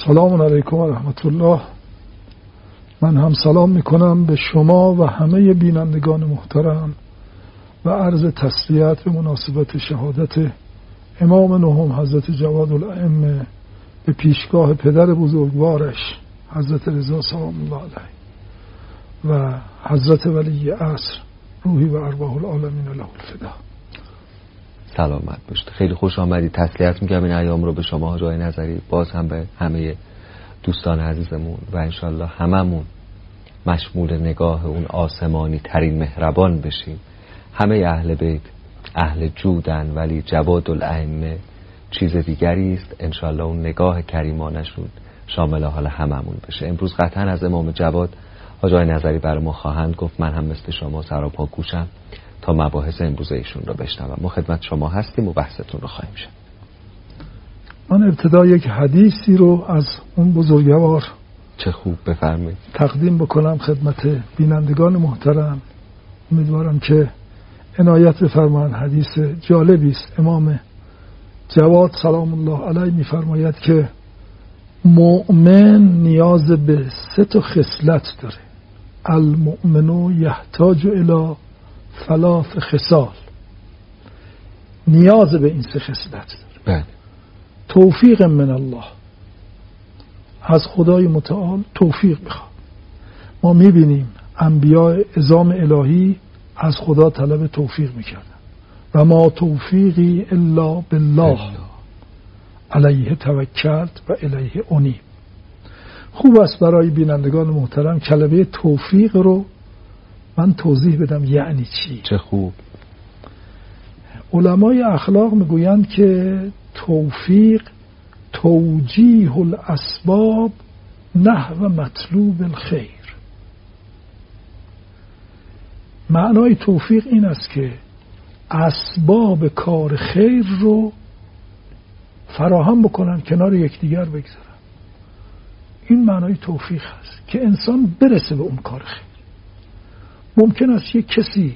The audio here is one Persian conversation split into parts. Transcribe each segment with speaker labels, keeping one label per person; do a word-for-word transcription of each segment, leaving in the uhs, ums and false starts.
Speaker 1: سلام علیکم و رحمت الله. من هم سلام میکنم به شما و همه بینندگان محترم و عرض تسلیت به مناسبت شهادت امام نهم حضرت جواد الائمه به پیشگاه پدر بزرگوارش حضرت رضا سلام الله علیه و حضرت ولی عصر روحی و ارواح العالمین له الفدا.
Speaker 2: سلامت باشید. خیلی خوش آمدید. تسلیت میگم این ایام رو به شما حاج آقای نظری، باز هم به همه دوستان عزیزمون و انشالله هممون مشمول نگاه اون آسمانی ترین مهربان بشیم. همه اهل بیت اهل جودن، ولی جواد الائمه چیز دیگری است. انشالله اون نگاه کریمانشون شامل حال هممون بشه. امروز قطعا از امام جواد حاج آقای نظری برای ما خواهند گفت. من هم مثل شما سراپا گوشم تا مباحث امروز ایشون رو بشنوم. ما خدمت شما هستیم و بحثتون رو خواهیم شد.
Speaker 1: من ابتدا یک حدیثی رو از اون بزرگوار
Speaker 2: چه خوب بفرمایید
Speaker 1: تقدیم بکنم خدمت بینندگان محترم. امیدوارم که عنایت بفرمایند. حدیث جالبی است. امام جواد سلام الله علیه میفرماید که مؤمن نیاز به سه تا خصلت داره. المؤمن یحتاج الی ثلاث خصال. نیاز به این سه خصلت داره.
Speaker 2: بله.
Speaker 1: توفیق من الله، از خدای متعال توفیق بخواد. ما میبینیم انبیاء عظام الهی از خدا طلب توفیق میکردن و ما توفیقی الا بالله علیه توکلت و الیه انیب. خوب است برای بینندگان محترم کلمه توفیق رو من توضیح بدم یعنی چی.
Speaker 2: چه خوب.
Speaker 1: علمای اخلاق میگویند که توفیق توجیه الاسباب نحو مطلوب الخیر. معنای توفیق این است که اسباب کار خیر رو فراهم بکنن، کنار یکدیگر بگذارن. این معنای توفیق هست که انسان برسه به اون کار خیر. ممکن است یک کسی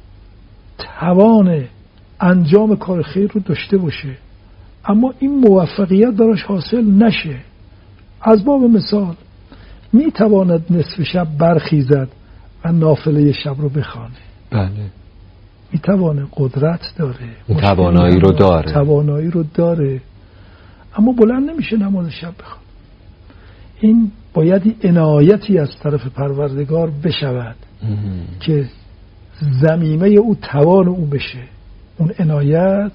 Speaker 1: توان انجام کار خیر رو داشته باشه اما این موفقیت دراش حاصل نشه. از باب مثال می تواند نصف شب برخیزد و نافله شب رو بخوانه.
Speaker 2: بله.
Speaker 1: می تواند، قدرت داره،
Speaker 2: توانایی رو داره
Speaker 1: توانایی رو داره اما بلند نمیشه نماز شب بخواد. این باید عنایتی از طرف پروردگار بشود که ضمیمه او توان او بشه. اون عنایت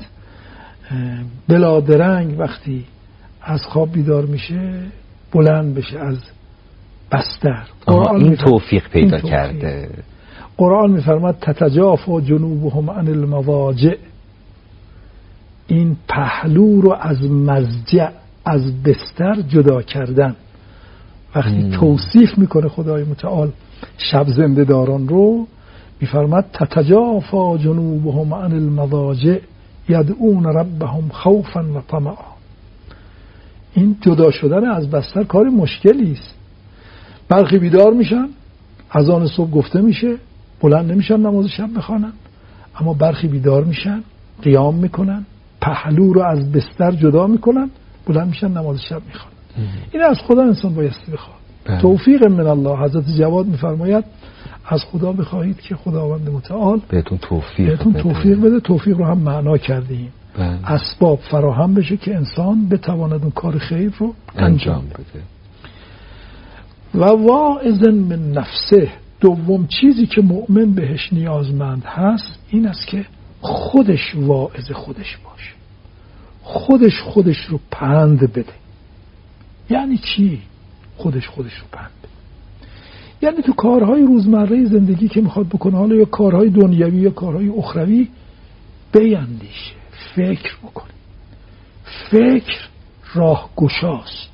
Speaker 1: بلادرنگ وقتی از خواب بیدار میشه بلند بشه از بستر.
Speaker 2: قرآن این توفیق پیدا این کرده.
Speaker 1: قرآن میفرماد تتجافا جنوبهم عن المضاجع. این پهلو رو از مضجع، از بستر جدا کردن. وقتی hmm. توصیف میکنه خدای متعال شب زنده داران رو میفرماد تتجافا جنوبهم عن المضاجع یدعون ربهم خوفا و طمعا. این جدا شدن از بستر کار مشکلی است. برخی بیدار میشن، اذان صبح گفته میشه، بلند نمیشن نماز شب بخوانن، اما برخی بیدار میشن، قیام میکنن، پهلو رو از بستر جدا میکنن، بلند میشن نماز شب میخوانن. این از خدا انسان بایستی بخواد. توفیق من الله. حضرت جواد میفرماید از خدا بخواهید که خداوند متعال
Speaker 2: بهتون توفیق
Speaker 1: بهتون
Speaker 2: بده.
Speaker 1: توفیق بده. توفیق رو هم معنا کردیم. بله. اسباب فراهم بشه که انسان بتواند اون کار خیر رو انجام بده. و واعظ من نفسه. دوم چیزی که مؤمن بهش نیازمند هست این است که خودش واعظ خودش باشه، خودش خودش رو پند بده. یعنی چی خودش خودش رو پند بده؟ یعنی تو کارهای روزمره زندگی که میخواد بکنه، حالا یا کارهای دنیوی یا کارهای اخروی، بیندیشه، فکر بکنه. فکر راه گشاست.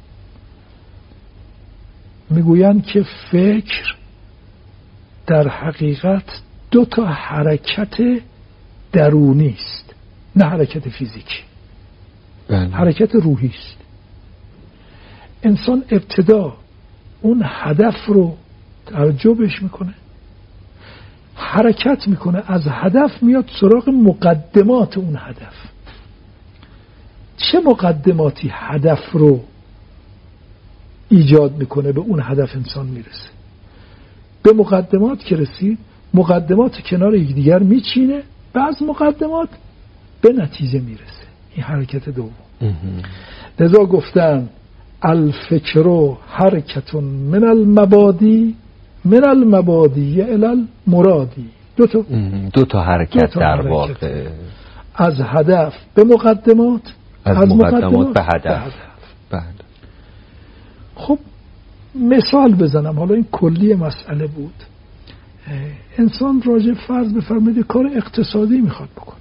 Speaker 1: میگویند که فکر در حقیقت دو تا حرکت درونی است، نه حرکت فیزیکی. بله. حرکت روحی است. انسان ابتدا اون هدف رو توجه بهش میکنه، حرکت میکنه، از هدف میاد سراغ مقدمات اون هدف. چه مقدماتی هدف رو ایجاد میکنه به اون هدف انسان میرسه. به مقدمات که رسید، مقدمات کنار یکدیگر میچینه، بعض مقدمات به نتیجه میرسه. این حرکت دوم. لذا گفتن الفکر حرکت من المبادی من المبادی الی المرادی. دو تا
Speaker 2: دو تا حرکت در واقع،
Speaker 1: از هدف به مقدمات،
Speaker 2: از, از مقدمات, مقدمات به هدف, به هدف. بله.
Speaker 1: خب مثال بزنم، حالا این کلی مسئله بود. انسان راجع فرض بفرمایید کار اقتصادی میخواد بکنه،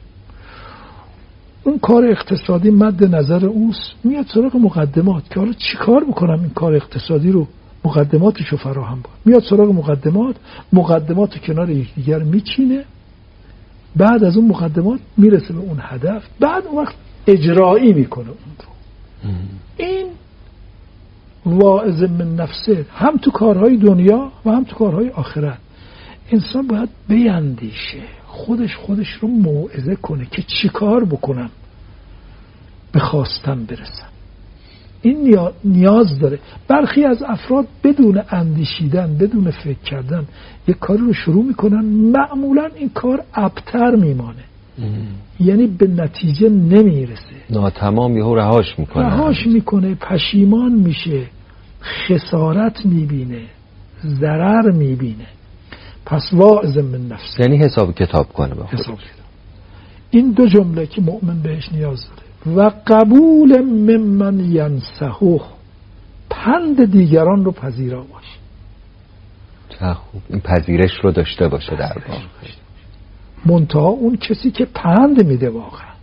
Speaker 1: اون کار اقتصادی مد نظر اوست، میاد سراغ مقدمات که حالا چی کار بکنم این کار اقتصادی رو، مقدماتشو فراهم بود، میاد سراغ مقدمات، مقدمات کنار یکدیگر میچینه، بعد از اون مقدمات میرسه به اون هدف، بعد اون وقت اجرایی میکنه اون رو. این واعظ من نفسه، هم تو کارهای دنیا و هم تو کارهای آخرت. انسان باید بیندیشه، خودش خودش رو موعظه کنه که چی کار بکنم به خواستم برسم. این نیاز داره. برخی از افراد بدون اندیشیدن، بدون فکر کردن یک کاری رو شروع میکنن، معمولا این کار ابتر میمانه، یعنی به نتیجه نمیرسه،
Speaker 2: ناتمام یهو رهاش میکنه
Speaker 1: رهاش میکنه پشیمان میشه، خسارت میبینه، ضرر میبینه. پس واعظ من نفسه
Speaker 2: یعنی حساب کتاب کنه با
Speaker 1: خودش. این دو جمله که مؤمن بهش نیاز داره. و قبول ممن ینصحه، پند دیگران رو پذیرا باشه.
Speaker 2: چه خوب، این پذیرش رو داشته باشه در واقع.
Speaker 1: منتها اون کسی که پند میده واقعا،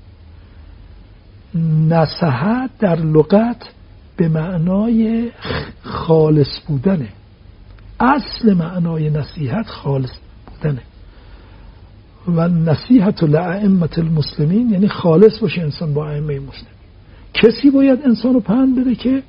Speaker 1: نصحت در لغت به معنای خالص بودنه. اصل معنای نصیحت خالص بودنه و نصیحت لائمه المسلمین یعنی خالص باشه انسان با ائمه مسلمین. کسی باید انسان رو پند بده که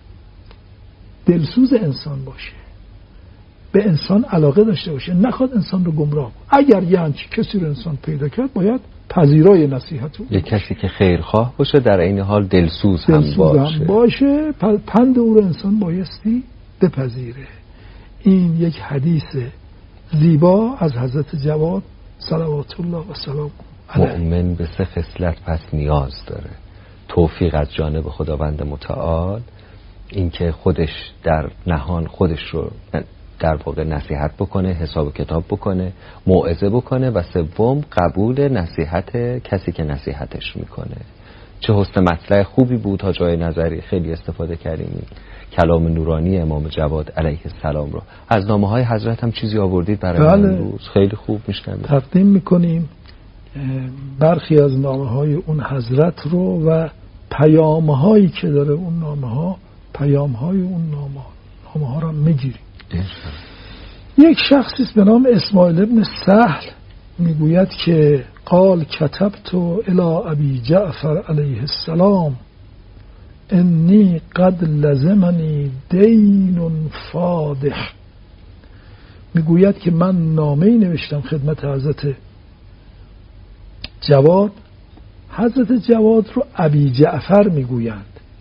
Speaker 1: دلسوز انسان باشه، به انسان علاقه داشته باشه، نخواد انسان رو گمراه کنه. اگر یه همچین کسی رو انسان پیدا کرد باید پذیرای نصیحت
Speaker 2: یه کسی که خیرخواه باشه، در این حال دلسوز, دلسوز هم باشه, هم
Speaker 1: باشه. پند او رو انسان بایستی بپذیره. این یک حدیث زیبا از حضرت جواد صلوات الله و سلام علیه.
Speaker 2: مؤمن به سه خصلت پس نیاز داره: توفیق از جانب خداوند متعال، اینکه خودش در نهان خودش رو در واقع نصیحت بکنه، حساب کتاب بکنه، موعظه بکنه، و سوم قبول نصیحت کسی که نصیحتش میکنه. چه حسن مطلع خوبی بود حاج آقای نظری، خیلی استفاده کردیم کلام نورانی امام جواد علیه السلام رو. از نامه های حضرت هم چیزی آوردید برای
Speaker 1: بله.
Speaker 2: امروز خیلی خوب میشنم
Speaker 1: تقدیم میکنیم برخی از نامه های اون حضرت رو و پیام هایی که داره اون نامه ها، پیام های اون نامه, نامه ها رو میگیریم. یک شخصی به نام اسماعیل ابن سهل میگوید که قال کتبت الی ابی جعفر علیه السلام انی قد لزمنی دین فادح. میگوید که من نامه‌ای نوشتم خدمت حضرت جواد. حضرت جواد رو ابی جعفر میگویند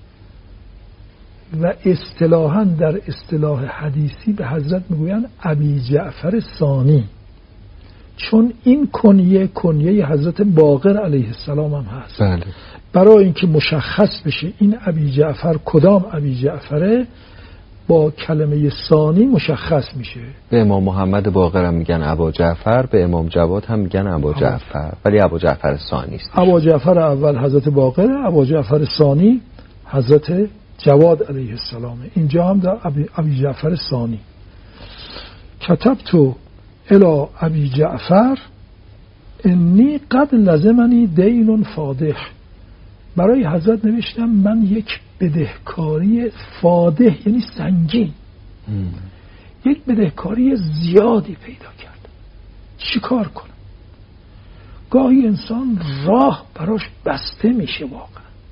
Speaker 1: و اصطلاحاً در اصطلاح حدیثی به حضرت میگویند ابی جعفر ثانی، چون این کنیه کنیه حضرت باقر علیه السلام هم هست.
Speaker 2: بله.
Speaker 1: برای اینکه مشخص بشه این ابی جعفر کدام ابی جعفره، با کلمه ثانی مشخص میشه.
Speaker 2: به امام محمد باقر هم میگن ابا جعفر، به امام جواد هم میگن ابا جعفر، ولی ابا جعفر ثانی است.
Speaker 1: ابا جعفر اول حضرت باقر، ابا جعفر ثانی حضرت جواد علیه السلام. اینجا هم در ابی جعفر ثانی. کتبت الی ابی جعفر انی قد لزمنی دین فادح. برای حضرت نوشتم من یک بدهکاری فادح یعنی سنگین، یک بدهکاری زیادی پیدا کردم، چی کار کنم؟ گاهی انسان راه براش بسته میشه واقعا.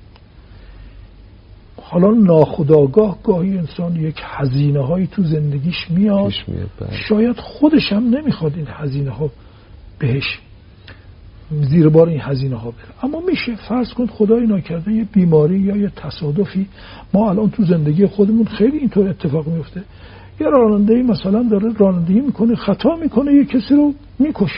Speaker 1: حالا ناخودآگاه گاهی انسان یک هزینه هایی تو زندگیش میاد، شاید خودش هم نمیخواد این هزینه ها بهش زیر بار این هزینه ها بره. اما میشه فرض کن خدای ناکرده یه بیماری یا یه تصادفی، ما الان تو زندگی خودمون خیلی اینطور اتفاق میفته، یه راننده‌ای مثلا داره رانندگی میکنه، خطا میکنه، یه کسی رو میکشه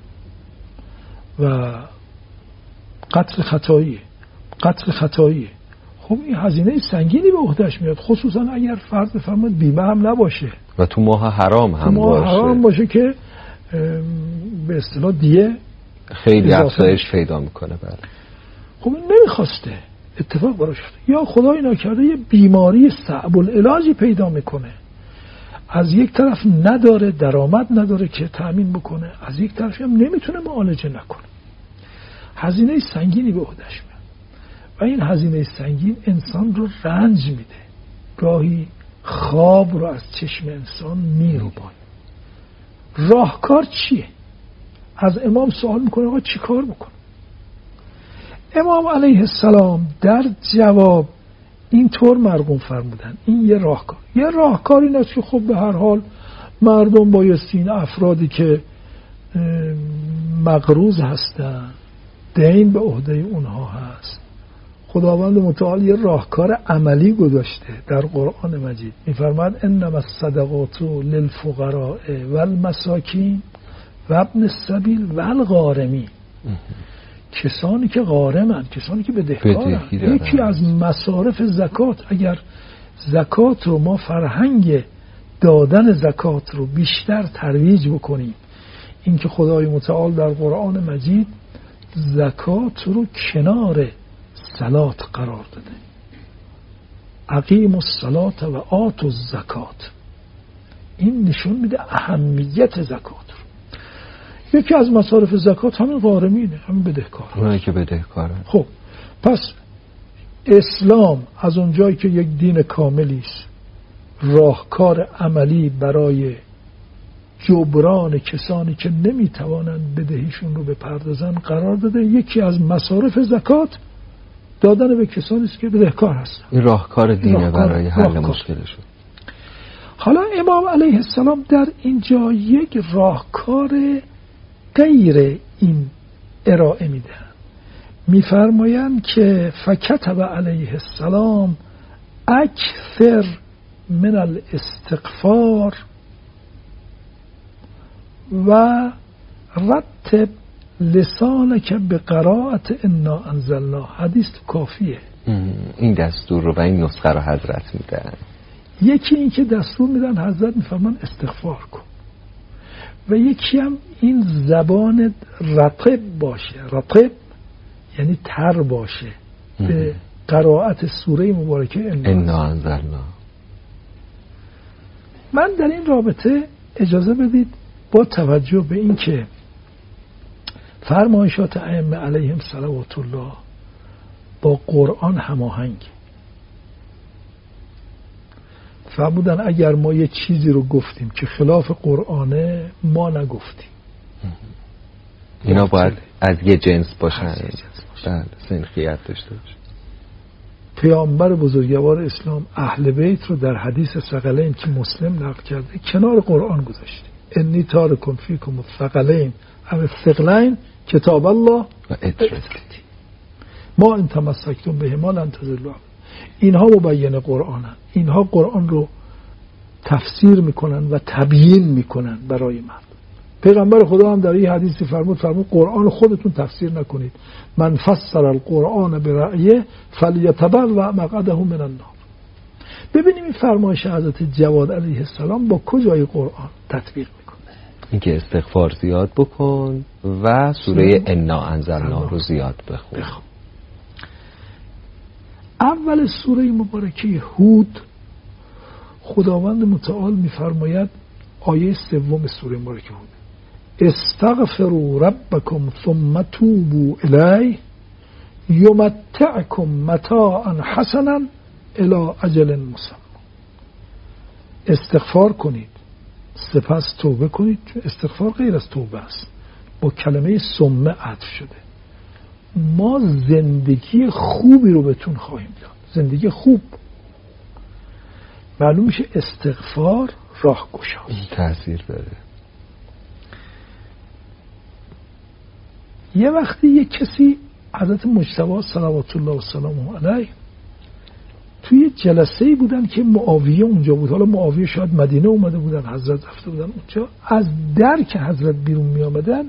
Speaker 1: و قتل خطاییه قتل خطاییه خب این هزینه سنگینی به عهدهش میاد، خصوصا اگر فرض بفرمایید بیمه هم نباشه
Speaker 2: و تو ماه حرام هم
Speaker 1: تو ماه
Speaker 2: باشه
Speaker 1: حرام باشه که به اصطلاح دیه
Speaker 2: خیلی افزایش پیدا میکنه. بله
Speaker 1: خب این نمیخواسته اتفاق براش افتاد، یا خدای ناکرده یه بیماری صعب العلاجی پیدا میکنه، از یک طرف نداره درآمد نداره که تأمین بکنه، از یک طرف هم نمیتونه معالجه نکنه، هزینه سنگینی به عهدهش میاد و این هزینه سنگین انسان رو رنج میده، گاهی خواب رو از چشم انسان میروبانه. راهکار چیه؟ از امام سوال میکنه آقا چی کار بکنه؟ امام علیه السلام در جواب اینطور مرقوم فرمودن این یه راهکار یه راهکار این است که خب به هر حال مردم بایستی این افرادی که مقروض هستن، دین به عهده اونها هست، خداوند متعال یه راهکار عملی گذاشته در قرآن مجید، میفرماد انما الصدقات للفقراء والمساکین و ابن السبیل والغارمین. کسانی که غارمن، کسانی که بدهکارن، یکی از مصارف زکات، اگر زکات رو ما فرهنگ دادن زکات رو بیشتر ترویج بکنیم، این که خدای متعال در قرآن مجید زکات رو کنار صلات قرار داده، اقیموا الصلاة و آتوا الزکات، این نشون میده اهمیت زکات رو. یکی از مصارف زکات همین غارمینه، همین بدهکار،
Speaker 2: اونایی که بدهکارن.
Speaker 1: خب پس اسلام از اونجایی که یک دین کاملی است، راهکار عملی برای جبران کسانی که نمیتوانند بدهیشون رو بپردازن قرار داده. یکی از مصارف زکات دادن به کسانی است که بدهکار هستن.
Speaker 2: این راهکار دینه
Speaker 1: راهکار
Speaker 2: برای حل مشکلشون.
Speaker 1: حالا امام علیه السلام در اینجا یک راهکار غیر این ارائه میدن، میفرمایند که فکتب علیه السلام اکثر من الاستغفار و رتب لسانک به قرائت انا انزلنا. حدیث کافیه.
Speaker 2: این دستور رو و این نسخه رو حضرت میدن.
Speaker 1: یکی این که دستور میدن حضرت میفرمان استغفار کن و یکی هم این زبان رطب باشه، رطب یعنی تر باشه به قرائت سوره مبارکه
Speaker 2: انا انزلنا.
Speaker 1: من در این رابطه اجازه بدید با توجه به این که فرمایشات ائمه علیهم صلوات الله با قرآن هماهنگ فرمودن اگر ما یه چیزی رو گفتیم که خلاف قرآنه ما نگفتیم.
Speaker 2: اینا باید از یه جنس باشن، بله، سنخیت داشته باشه.
Speaker 1: پیامبر بزرگوار اسلام اهل بیت رو در حدیث ثقلین که مسلم نقل کرده کنار قرآن گذاشته. انی تارکم فیکم الثقلین او الثقلین کتاب الله و اترتی ما ان تمسکتم بهما لن تضلوا. اینها مبین قرآنن، اینها قرآن رو تفسیر میکنن و تبیین میکنن برای مردم. پیغمبر خدا هم در این حدیثی فرمود فرمود قرآن خودتون تفسیر نکنید، من فسر القرآن برأیه فلیتبوأ مقعده من النار. ببینیم این فرمایش حضرت جواد علیه السلام با کجای قرآن تطبیق میکنه؟
Speaker 2: اینکه استغفار زیاد بکن و سوره انا انزلنا رو زیاد بخون.
Speaker 1: بخون. اول سوره مبارکه هود خداوند متعال میفرماید، آیه سوم سوره مبارکه هود، استغفروا ربکم ثم توبوا الیه یمتعکم متاعا حسنا الی اجل مسمى. استغفار کنید سپس توبه کنید. استغفار غیر از توبه است، با کلمه ثم عطف شده. ما زندگی خوبی رو بهتون خواهیم داد، زندگی خوب. معلوم میشه استغفار راهگشاست،
Speaker 2: تأثیر داره.
Speaker 1: یه وقتی یه کسی حضرت مجتبی صلوات الله و سلامه علیه توی جلسه‌ای بودن که معاویه اونجا بود. حالا معاویه شاید مدینه اومده بودن، حضرت رفته بودن اونجا. از در که حضرت بیرون می آمدن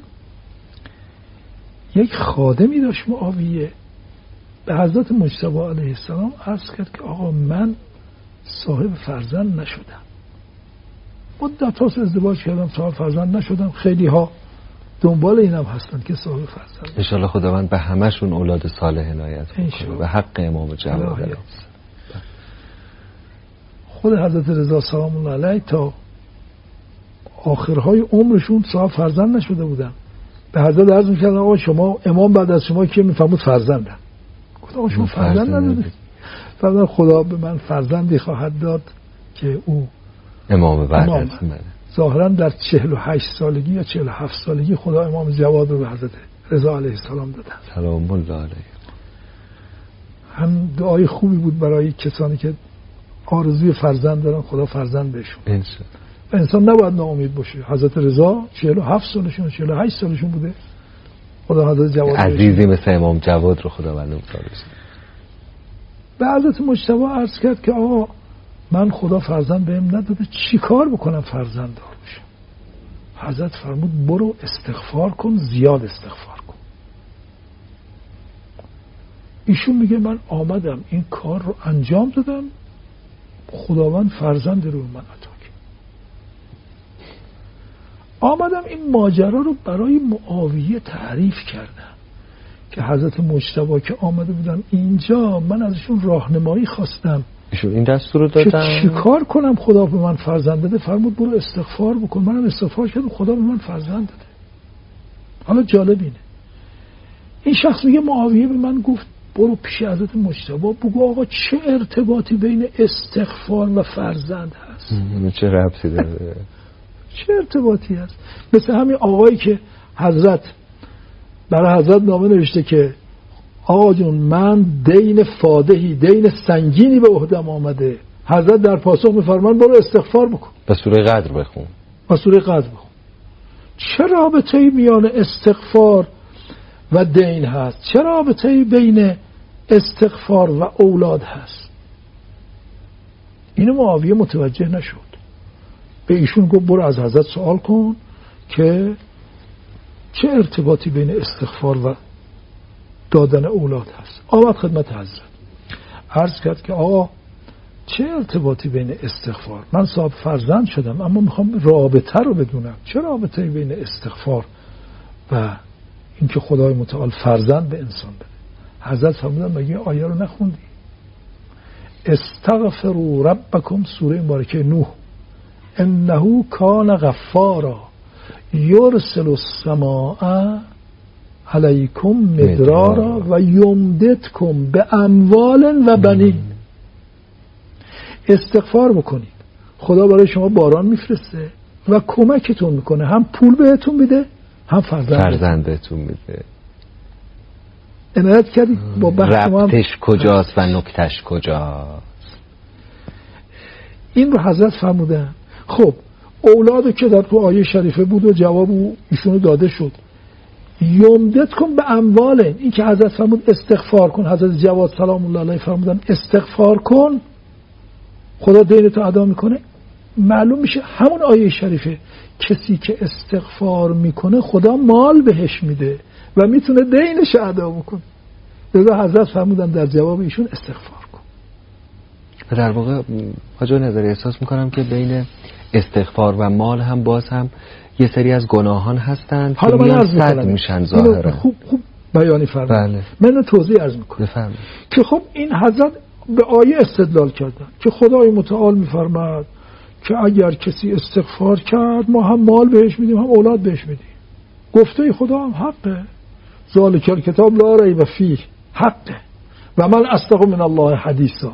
Speaker 1: یک خادمی داشت معاویه به حضرت مجتبی علیه السلام عرض کرد که آقا من صاحب فرزند نشدم، مدت هاست ازدواج کردم صاحب فرزند نشدم. خیلی ها دنبال اینم هستن که صاحب فرزند.
Speaker 2: ان شاء الله خداوند به همشون اولاد صالح عنایت کنه به حق امام جواد علیه.
Speaker 1: خود حضرت رضا سلام الله علیه تا آخرهای عمرشون صاحب فرزند نشده بودن. به حضرت عرض می‌کردن آقا شما امام بعد از شما که میفهمید فرزنده. گفت آقا شما فرزند ندارید. فرزند خدا به من فرزندی خواهد داد که او
Speaker 2: امام بعد از منه.
Speaker 1: ظاهرا در چهل و هشت سالگی یا چهل و هفت سالگی خدا امام جواد رو به حضرت رضا علیه السلام دادن.
Speaker 2: سلام الله علیه.
Speaker 1: هم دعای خوبی بود برای کسانی که آرزوی فرزند دارن، خدا فرزند بهشون.
Speaker 2: انشاءالله.
Speaker 1: و انسان نباید ناامید باشه. حضرت رضا چهل و هفت سالشون چهل و هشت سالشون بوده. خدا حضرت جواد
Speaker 2: عزیزی مثل امام جواد رو خدا بنده سالش.
Speaker 1: به حضرت مجتبی عرض کرد که آقا من خدا فرزند بهم نداده، چی کار بکنم فرزند دار بشم؟ حضرت فرمود برو استغفار کن، زیاد استغفار کن. ایشون میگه من آمدم این کار رو انجام دادم، خداوند فرزند رو من عطا کرد. آمدم این ماجرا رو برای معاویه تعریف کردم که حضرت مجتبی که آمده بودن اینجا من ازشون راهنمایی خواستم
Speaker 2: ایشون این دستور رو دادن
Speaker 1: که چی کار کنم خدا به من فرزند بده. فرمود برو استغفار بکن. منم استغفار کردم، خدا به من فرزند داده. حالا جالب اینه این شخص میگه معاویه به من گفت برو پیش حضرت مجتبی بگو آقا چه ارتباطی بین استغفار و فرزند هست؟
Speaker 2: چه ربطی داره؟
Speaker 1: چه ارتباطی هست؟ مثل همین آقایی که حضرت برای حضرت نامه نوشته که آقا جون من دین فادهی دین سنگینی به عهدم آمده. حضرت در پاسخ میفرمان برو استغفار بکن،
Speaker 2: با سوره قدر بخون،
Speaker 1: با سوره قدر بخون. چه رابطه‌ای میان استغفار و دین هست؟ چه رابطه‌ای بین استغفار و اولاد هست؟ اینو معاویه متوجه نشد. به ایشون گفت برو از حضرت سوال کن که چه ارتباطی بین استغفار و دادن اولاد هست. آمد خدمت حضرت عرض کرد که آقا چه ارتباطی بین استغفار، من صاحب فرزند شدم اما میخوام رابطه رو بدونم، چه رابطه بین استغفار و اینکه خدای متعال فرزند به انسان بده. حضرت فرمودن مگه آیه رو نخوندی؟ استغفروا ربکم، سوره مبارکه نوح، انه کان غفارا یرسل السماء علیکم مدرارا و یمددکم به اموال و بنین. استغفار بکنید، خدا برای شما باران میفرسته و کمکتون میکنه، هم پول بهتون میده هم فرزند,
Speaker 2: فرزند بهتون میده.
Speaker 1: عنایت کردید با بحث ما
Speaker 2: ربطش کجاست و نکتش کجاست؟ این
Speaker 1: رو حضرت فرمودن. خب اولادو که در تو آیه شریفه بود و جواب ایشونو داده شد. یمدت کن به اموال، این که حضرت فرمود استغفار کن، حضرت جواد سلام الله علیه فرمودن استغفار کن خدا دینتو ادا میکنه. معلوم میشه همون آیه شریفه کسی که استغفار میکنه خدا مال بهش میده و میتونه دینش ادا بکنه. لذا حضرت فرمودن در جواب ایشون استغفار کن.
Speaker 2: و در واقع حاج نظری احساس میکنم که بین استغفار و مال هم باز هم یه سری از گناهان هستند که میان صد میشن ظاهرا.
Speaker 1: خوب خوب بیانی فرمودن.
Speaker 2: بله.
Speaker 1: من توضیح عرض میکنم
Speaker 2: بفرمایید
Speaker 1: که خب این حضرت به آیه استدلال کردن که خدای متعال میفرماد که اگر کسی استغفار کرد ما هم مال بهش میدیم هم اولاد بهش میدیم. گفته خدا هم حقه، ذالک الکتاب لا ریب فیه، حقه و من اصدق من الله حدیثا.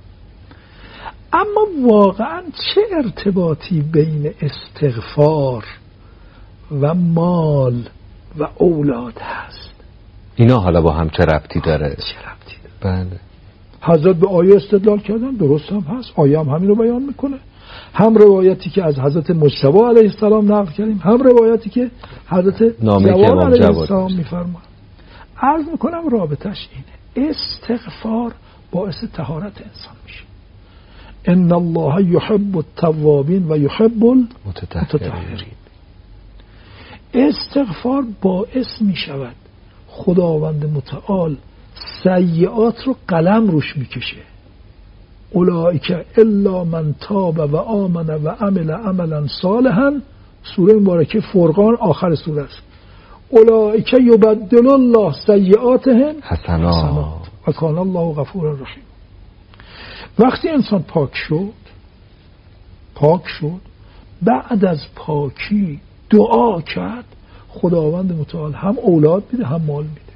Speaker 1: اما واقعا چه ارتباطی بین استغفار و مال و اولاد هست؟
Speaker 2: اینا حالا با هم چه ربطی داره؟
Speaker 1: چه ربطی داره؟
Speaker 2: بله.
Speaker 1: حضرت به آیه استدلال کردن، درست هم هست، آیه هم همین رو بیان میکنه. هم روایتی که از حضرت مجتبی علیه السلام نقل کردیم، هم روایتی که حضرت جواد علیه السلام میفرمایند. عرض میکنم رابطش اینه، استغفار باعث طهارت انسان میشه. ان الله یحب التوابین و یحب المتطهرین. استغفار باعث میشود خداوند متعال سیئات رو قلم روش میکشه. اولئک الا من تاب و آمن و عمل عملا صالحا، سوره مبارکه فرقان آخر سوره است. اولئک یبدل الله سیئاتهم حسنات و کان الله غفورا رحیم. وقتی انسان پاک شد پاک شد بعد از پاکی دعا کرد، خداوند متعال هم اولاد میده هم مال میده.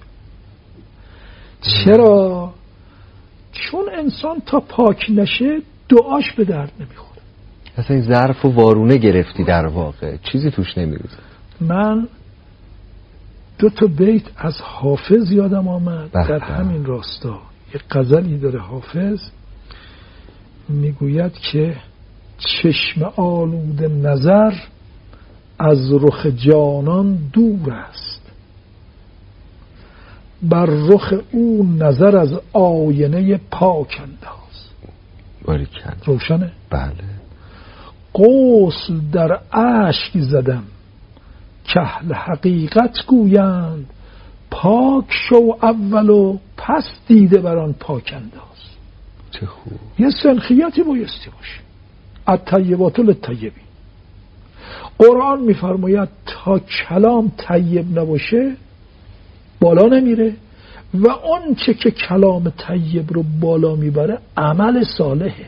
Speaker 1: چرا؟ چون انسان تا پاک نشه دعاش به درد نمیخوره.
Speaker 2: اصلا این ظرف و وارونه گرفتی در واقع، چیزی توش نمیریزه.
Speaker 1: من دو تا بیت از حافظ یادم آمد
Speaker 2: بحبه.
Speaker 1: در همین راستا یک غزلی داره حافظ، میگوید که چشم آلوده نظر از رخ جانان دور است، بر رخ او نظر از آینه پاک انداز.
Speaker 2: باریکن
Speaker 1: روشنه؟
Speaker 2: بله.
Speaker 1: غسل در اشک زدم که اهل حقیقت گویند، پاک شو اول و پس دیده بر آن پاک انداز.
Speaker 2: چه خوب.
Speaker 1: یه سنخیتی بایستی باشه. الطیبات للطیبین. قرآن میفرماید تا کلام طیب نباشه بالا نمیره و اون چه که کلام طیب رو بالا میبره عمل صالحه.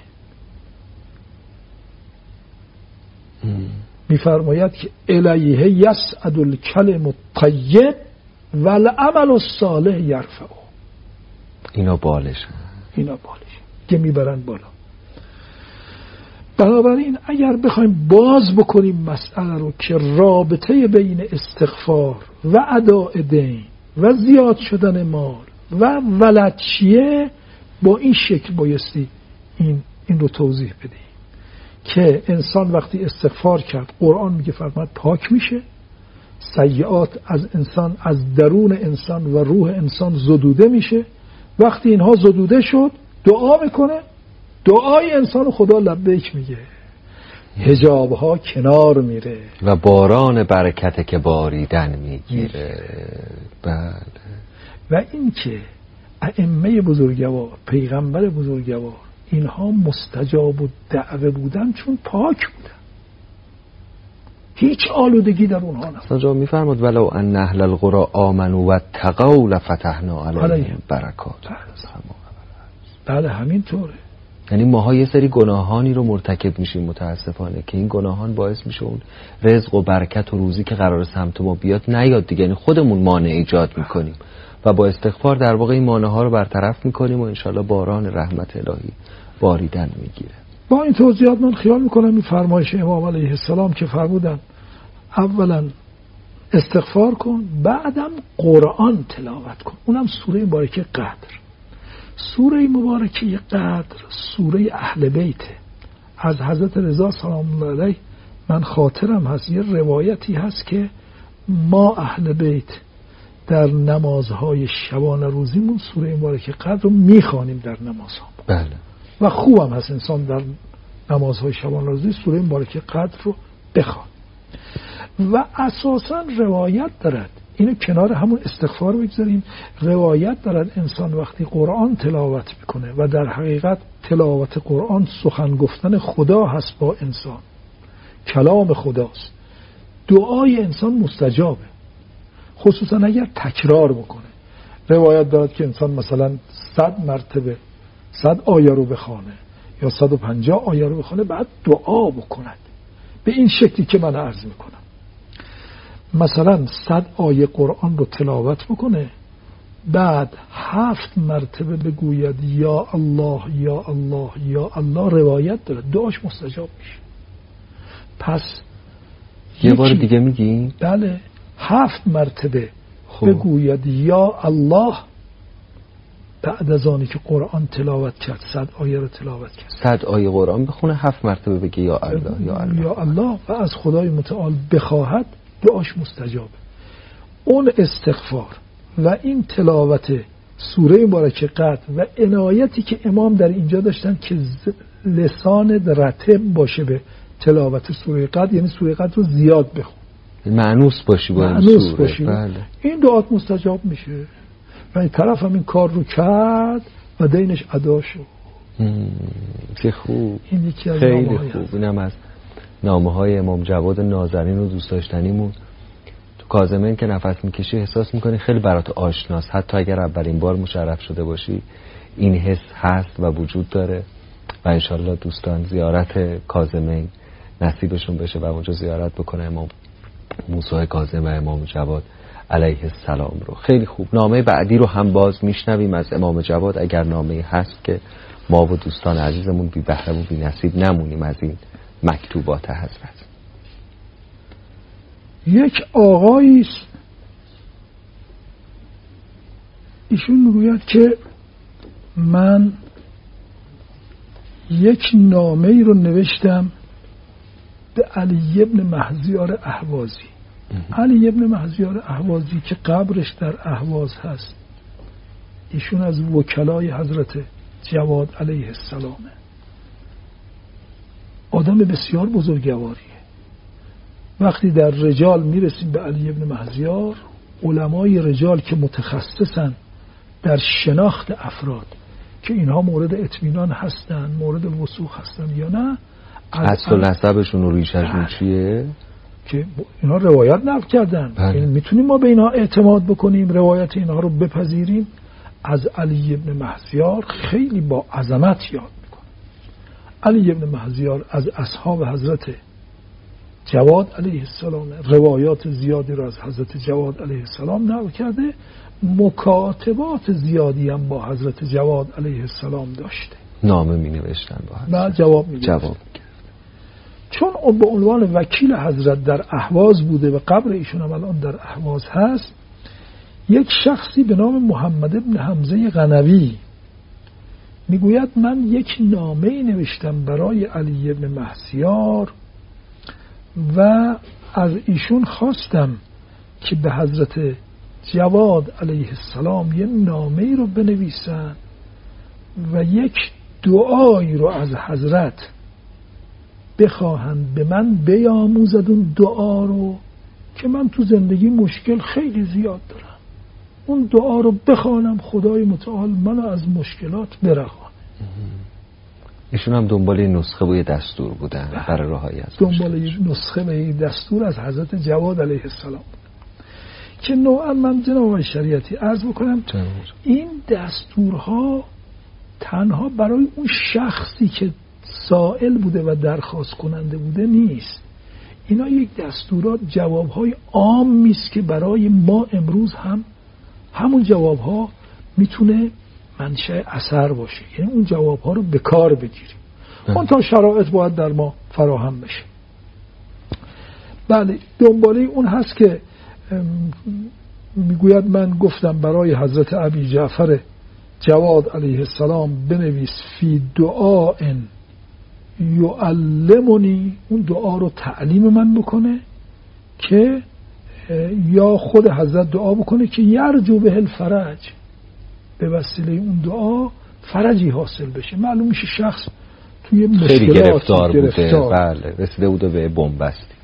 Speaker 1: میفرماید که الیه یسعد الکلم الطیب و العمل الصالح یرفعه.
Speaker 2: اینا بالشه
Speaker 1: اینا بالشه که میبرن بالا. بنابراین اگر بخوایم باز بکنیم مسئله رو که رابطه بین استغفار و اداء دین و زیاد شدن مال و ولد چیه، با این شکل بایستی این این رو توضیح بدیم که انسان وقتی استغفار کرد، قرآن میگه فرماد پاک میشه، سیئات از انسان، از درون انسان و روح انسان زدوده میشه. وقتی اینها زدوده شد دعا میکنه، دعای انسان خدا لبیک میگه، حجاب ها کنار میره
Speaker 2: و باران برکت که باریدن میگیره. بله.
Speaker 1: و این که ائمه بزرگوار، پیغمبر بزرگوار، اینها مستجاب و دعوه بودن چون پاک بودن، هیچ آلودگی در اونها نبود.
Speaker 2: اصلا میفرماد ولو ان اهل القرى آمنوا واتقوا لفتحنا علیهم برکات.
Speaker 1: بله همینطوره.
Speaker 2: یعنی ماها یه سری گناهانی رو مرتکب میشیم متاسفانه که این گناهان باعث میشه اون رزق و برکت و روزی که قرار سمت ما بیاد نیاد دیگه. یعنی خودمون مانع ایجاد میکنیم و با استغفار در واقع این مانع ها رو برطرف میکنیم و انشالله باران رحمت الهی باریدن میگیره.
Speaker 1: با این توضیحات من خیال میکنم این فرمایش امام علیه السلام که فرمودن اولا استغفار کن بعدم قرآن تلاوت کن، اونم سوره مبارکه قدر. سوره مبارکه قدر سوره اهل بیته. از حضرت رضا سلام الله علیه من خاطرم هست یه روایتی هست که ما اهل بیت در نمازهای شبانه روزیمون سوره مبارکه قدر رو میخوانیم در نمازها.
Speaker 2: بله.
Speaker 1: و خوبم هست انسان در نمازهای شبانه روزی سوره مبارکه قدر رو بخوان. و اساساً روایت دارد، اینو کنار همون استغفار بگذاریم، روایت دارد انسان وقتی قرآن تلاوت میکنه و در حقیقت تلاوت قرآن سخن گفتن خدا هست با انسان، کلام خداست، دعای انسان مستجابه، خصوصا اگر تکرار بکنه. روایت دارد که انسان مثلا صد مرتبه صد آیه رو بخونه یا صد و پنجاه آیه رو بخونه بعد دعا بکند به این شکلی که من عرض میکنم. مثلا صد آیه قرآن رو تلاوت بکنه بعد هفت مرتبه بگوید یا الله یا الله یا الله، روایت داره دعاش مستجاب میشه. پس
Speaker 2: یه بار دیگه میگی؟
Speaker 1: بله، هفت مرتبه خوب. بگوید یا الله بعد از آنی که قرآن تلاوت کرد صد آیه رو تلاوت کرد،
Speaker 2: صد آیه قرآن بخونه، هفت مرتبه بگه یا الله یا الله
Speaker 1: یا الله و از خدای متعال بخواهد، دعاش مستجابه. اون استغفار و این تلاوت سوره مبارکه قدر و عنایتی که امام در اینجا داشتن که لسان رطب باشه به تلاوت سوره قدر، یعنی سوره قدر رو زیاد بخون،
Speaker 2: معنوس باشی با این سوره،
Speaker 1: باشی. بله. این دعات مستجاب میشه و این طرف هم این کار رو کرد و دینش ادا شد.
Speaker 2: چه خوب،
Speaker 1: این یکی از
Speaker 2: خیلی خوب. اینم از نامه های امام جواد نازنین و دوست داشتنیمون. تو کاظمین که نفس میکشی احساس میکنی خیلی برات آشناست، حتی اگر اولین بار مشرف شده باشی این حس هست و وجود داره و انشالله دوستان زیارت کاظمین نصیبشون بشه و اونجا زیارت بکنه امام موسی کاظم و امام جواد علیه السلام رو. خیلی خوب. نامه بعدی رو هم باز میشنویم از امام جواد، اگر نامه هست که ما و دوستان عزیزمون بی بهره و بی نصیب نمونیم از این مکتوبات حضرت.
Speaker 1: یک آقایی است، ایشون میگوید که من یک نامه ای رو نوشتم به علی ابن مهزیار اهوازی. علی ابن مهزیار اهوازی که قبرش در اهواز هست، ایشون از وکلای حضرت جواد علیه السلامه، آدم بسیار بزرگواریه. وقتی در رجال میرسیم به علی ابن مهزیار، علمای رجال که متخصصن در شناخت افراد که اینها مورد اطمینان هستن، مورد وثوق هستن یا نه،
Speaker 2: اصل و نسبشون و ریششون چیه
Speaker 1: که اینها روایت نقل کردن، یعنی میتونیم ما به اینها اعتماد بکنیم، روایت اینها رو بپذیریم. از علی ابن مهزیار خیلی با عظمت یاد میکنه. علی ابن مهزیار از اصحاب حضرت جواد علیه السلام روایات زیادی را از حضرت جواد علیه السلام نقل کرده، مکاتبات زیادی هم با حضرت جواد علیه السلام داشته،
Speaker 2: نامه می نوشتن با حضرت،
Speaker 1: نه جواب می
Speaker 2: جواب
Speaker 1: چون به عنوان وکیل حضرت در اهواز بوده و قبر ایشون هم الان در اهواز هست. یک شخصی به نام محمد ابن حمزه غنوی میگوید من یک نامه نوشتم برای علی ابن مهزیار و از ایشون خواستم که به حضرت جواد علیه السلام یه نامه رو بنویسن و یک دعایی رو از حضرت بخواهند به من بیاموزد، اون دعا رو که من تو زندگی مشکل خیلی زیاد دارم، اون دعا رو بخوانم خدای متعال منو از مشکلات برهانه.
Speaker 2: ایشون هم دنبال نسخه و دستور بودن برای رهایی از
Speaker 1: دنبال نسخه و دستور از حضرت جواد علیه السلام که نوعا من جناب آقای شریعتی عرض بکنم جناب. این دستورها تنها برای اون شخصی که سائل بوده و درخواست کننده بوده نیست، اینا یک دستورات جوابهای عامی است که برای ما امروز هم همون جوابها میتونه منشأ اثر باشه، یعنی اون جوابها رو به کار بگیریم. اون تا شرایط باید در ما فراهم بشه. بله، دنباله اون هست که میگوید من گفتم برای حضرت ابی جعفر جواد علیه السلام بنویس فی دعاء یعلمنی، اون دعا رو تعلیم من بکنه که یا خود حضرت دعا بکنه که یرجو به الفرج، به وسیله اون دعا فرجی حاصل بشه. معلوم میشه شخص توی
Speaker 2: خیلی گرفتار,
Speaker 1: گرفتار
Speaker 2: بوده، بله رسیده بوده به بنبستی.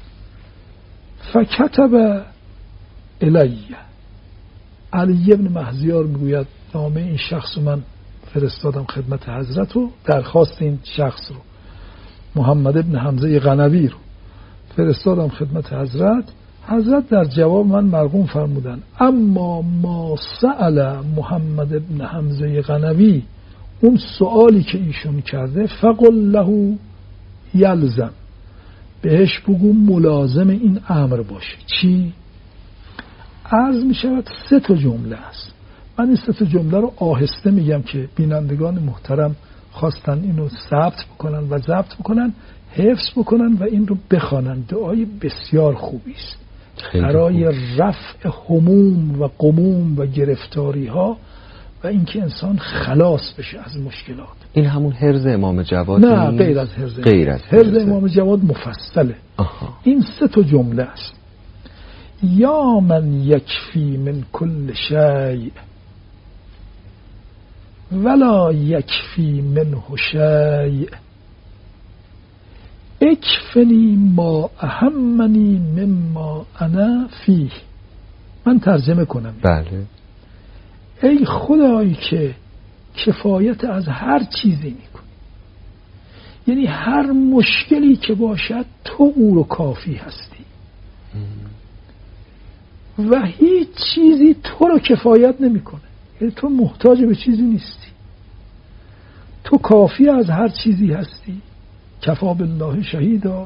Speaker 1: فکتب الیه، علی ابن مهزیار میگوید نامه این شخص من فرستادم خدمت حضرت و درخواست این شخص رو محمد ابن حمزه غنوی رو فرستادم خدمت حضرت. حضرت در جواب من مرقوم فرمودن اما ما سأل محمد ابن حمزه غنوی، اون سوالی که ایشون کرده، فقل له یلزم، بهش بگو ملازم این امر باشه. چی؟ عرض می شود سه تا جمله است. من این سه تا جمله رو آهسته میگم که بینندگان محترم خواستن اینو ثبت بکنن و ضبط بکنن، حفظ بکنن و این رو بخوانن. دعای بسیار خوبی است برای رفع هموم و غموم و گرفتاری ها و اینکه انسان خلاص بشه از مشکلات.
Speaker 2: این همون حرز امام جواد
Speaker 1: نه
Speaker 2: نیست؟
Speaker 1: غیر از حرز
Speaker 2: غیر از
Speaker 1: حرز امام جواد مفصله.
Speaker 2: آها.
Speaker 1: این سه تا جمله است. یا من یکفی من کل شیء ولا یکفی منه شیء اکفنی ما اهمنی مما انا فیه. من ترجمه کنم.
Speaker 2: بله.
Speaker 1: ای خدایی که کفایت از هر چیزی میکن، یعنی هر مشکلی که باشد تو او رو کافی هستی و هیچ چیزی تو رو کفایت نمیکنه، یعنی تو محتاج به چیزی نیستی، تو کافی از هر چیزی هستی. کفا بالله شهیدا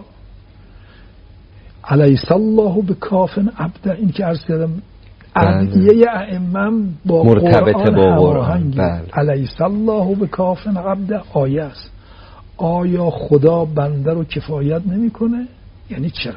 Speaker 1: الیس الله بکاف عبده. این که عرض کردم ادعیه ائمه با
Speaker 2: مرتبط با قرآن.
Speaker 1: الیس الله بکاف عبده آیه است. آیا خدا بنده رو کفایت نمیکنه؟ یعنی چرا؟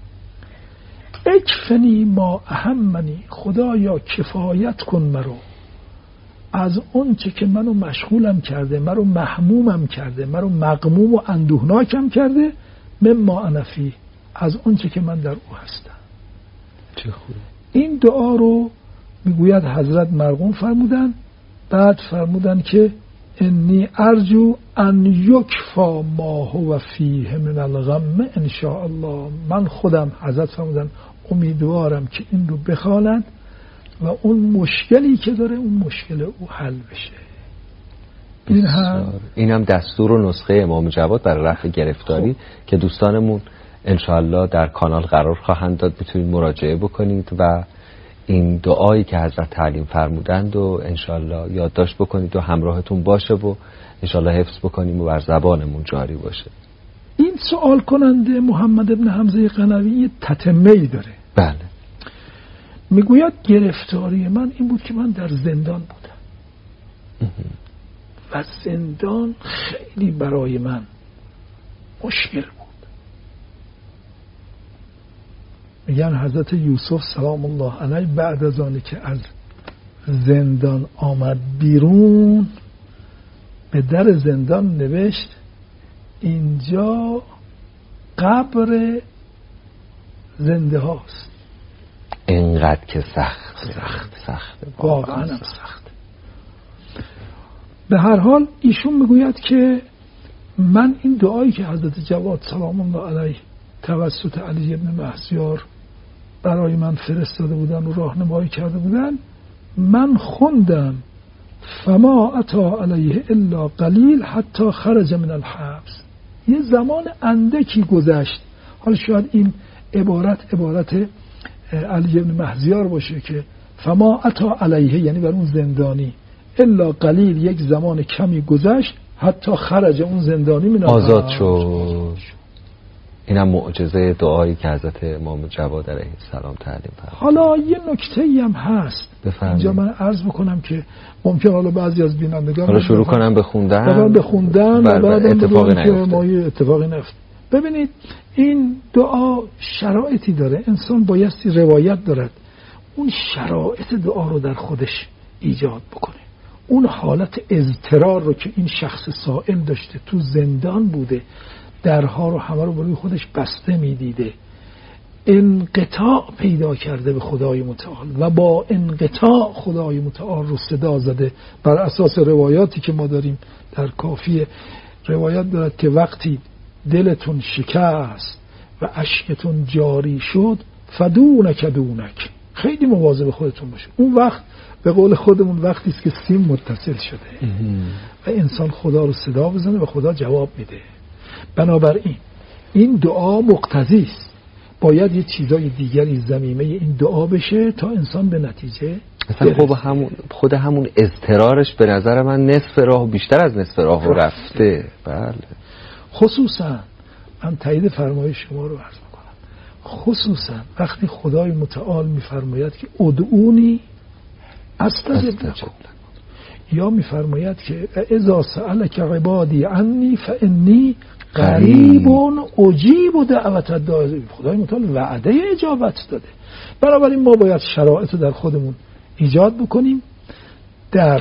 Speaker 1: اکفنی ما اهمنی، خدایا کفایت کن مرو از اون چه که منو مشغولم کرده، منو محمومم کرده، منو مغموم و اندوهناکم کرده، مما انا فیه، از اون چه که من در او هستم.
Speaker 2: چه خوب. این
Speaker 1: دعا رو میگوید حضرت مرقوم فرمودن، بعد فرمودن که انی ارجو ان یکفا ما هو فیه من الغم ان شاء الله. من خودم، حضرت فرمودن، امیدوارم که این رو بخوانند و اون مشکلی که داره اون مشکل او حل بشه. این هم
Speaker 2: این هم دستور و نسخه امام جواد برای رفع گرفتاری خوب. که دوستانمون انشاءالله در کانال قرار خواهند داد، میتونید مراجعه بکنید و این دعایی که حضرت تعلیم فرمودند و انشاءالله یادداشت بکنید و همراهتون باشه و انشاءالله حفظ بکنیم و بر زبانمون جاری باشه.
Speaker 1: این سوال کننده محمد ابن حمزه قنوی تتمه‌ای داره.
Speaker 2: بله.
Speaker 1: میگوید گرفتاری من این بود که من در زندان بودم و زندان خیلی برای من مشکل بود. میگن حضرت یوسف سلام الله علیه بعد از آنی که از زندان آمد بیرون به در زندان نوشت اینجا قبر زنده هاست.
Speaker 2: اینقدر که سخت
Speaker 1: سخت
Speaker 2: سخت
Speaker 1: واقعا هم سخت. به هر حال ایشون میگوید که من این دعایی که حضرت جواد سلام الله علیه توسط علی ابن مهسیار برای من فرستاده بودن و راهنمایی کرده بودن، من خوندم فما عطا علیه الا قلیل حتی خرج من الحبس. یه زمان اندکی گذشت. حالا شاید این عبارت عبارت علی ابن مهزیار باشه که فما عطا علیه یعنی بر اون زندانی الا قلیل، یک زمان کمی گذشت حتی خرج اون زندانی من
Speaker 2: آزاد شد. اینم معجزه دعایی که حضرت امام جواد علیه السلام تعلیم فرمودند.
Speaker 1: حالا یه نکته‌ای هم هست
Speaker 2: بفرمایید.
Speaker 1: اینجا من عرض بکنم که ممکن حالا بعضی از بینندگان
Speaker 2: حالا شروع کنم به خوندن
Speaker 1: بعد به خوندن و بعد
Speaker 2: اتفاقی نیفته.
Speaker 1: ما یه اتفاقی نیفته. ببینید این دعا شرایطی داره، انسان بایستی روایت دارد اون شرایط دعا رو در خودش ایجاد بکنه. اون حالت اضطرار رو که این شخص سائل داشته، تو زندان بوده، درها رو همه رو برای خودش بسته میدیده، انقطاع پیدا کرده به خدای متعال و با انقطاع خدای متعال رو صدا زده. بر اساس روایاتی که ما داریم در کافیه روایت دارد که وقتی دلتون شکست و اشکتون جاری شد فدونک دونک، خیلی مواظب خودتون باشید. اون وقت به قول خودمون وقتی است که سیم متصل شده و انسان خدا رو صدا بزنه و خدا جواب میده. بنابراین این دعا مقتضی است، باید یه چیزای دیگری ضمیمه این دعا بشه تا انسان به نتیجه
Speaker 2: مثلا خب همون خود همون اضطرارش به نظر من نصف راه، بیشتر از نصف راه رفته. بله.
Speaker 1: خصوصا من تایید فرمایش شما رو عرض میکنم، خصوصا وقتی خدای متعال میفرماید که ادعونی استجب لکم، یا میفرماید که اذا سألک عبادی عنی فانی قریب اجیب دعوت الداعی. خدای متعال وعده اجابت داده. بنابراین ما باید شرایط رو در خودمون ایجاد بکنیم در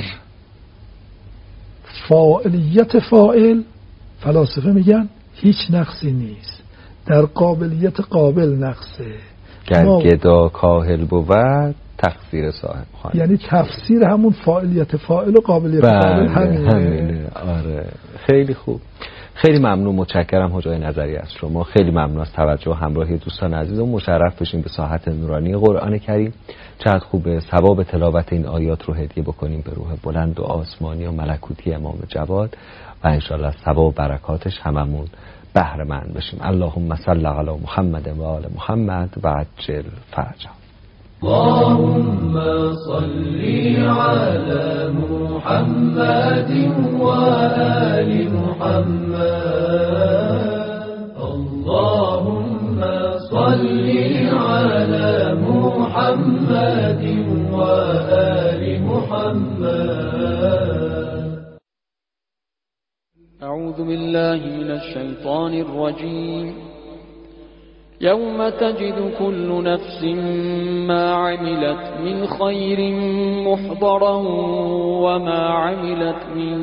Speaker 1: فاعلیت فاعل فلاسفه میگن هیچ نقصی نیست، در قابلیت قابل نقصه.
Speaker 2: گر گدا کاهل بود تقصیر صاحب خانه،
Speaker 1: یعنی تفسیر همون فاعلیت فاعل و قابلیت قابل همینه.
Speaker 2: همینه. آره خیلی خوب، خیلی ممنون، متشکرم حاج آقای نظری از شما، خیلی ممنون از توجه و همراهی دوستان عزیز و مشرف بشیم به ساحت نورانی قرآن کریم. چقدر خوبه ثواب تلاوت این آیات رو هدیه بکنیم به روح بلند و آسمانی و ملکوتی امام جواد و انشالله ثواب و برکاتش هممون بهره مند بشیم. اللهم صل علی محمد و آل محمد و عجل فرجهم.
Speaker 3: اللهم صل على محمد وآل محمد. اللهم صل على محمد وآل محمد.
Speaker 4: أعوذ بالله من الشيطان الرجيم. يوم تجد كل نفس ما عملت من خير محضرا وما عملت من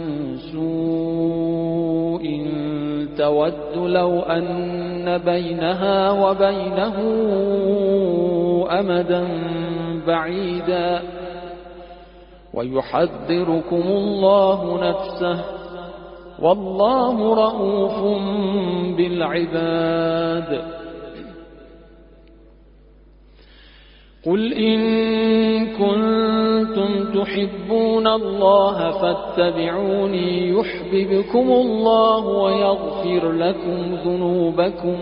Speaker 4: سوء تود لو أن بينها وبينه أمدا بعيدا ويحذركم الله نفسه والله رؤوف بالعباد. قل إن كنتم تحبون الله فاتبعوني يحببكم الله ويغفر لكم ذنوبكم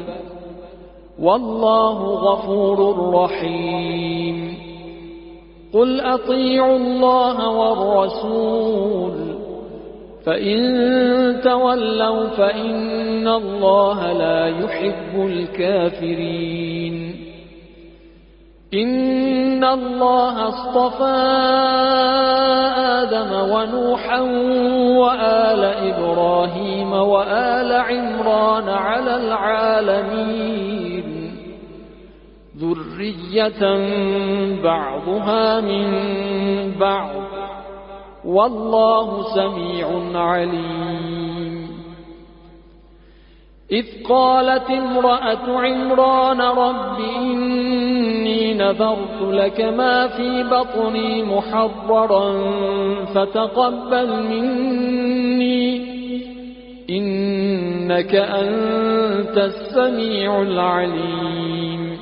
Speaker 4: والله غفور رحيم. قل أطيعوا الله والرسول فإن تولوا فإن الله لا يحب الكافرين. إن الله اصطفى آدم ونوحا وآل إبراهيم وآل عمران على العالمين ذرية بعضها من بعض والله سميع عليم. إذ قالت امرأة عمران رب إني نذرت لك ما في بطني محررا فتقبل مني إنك أنت السميع العليم.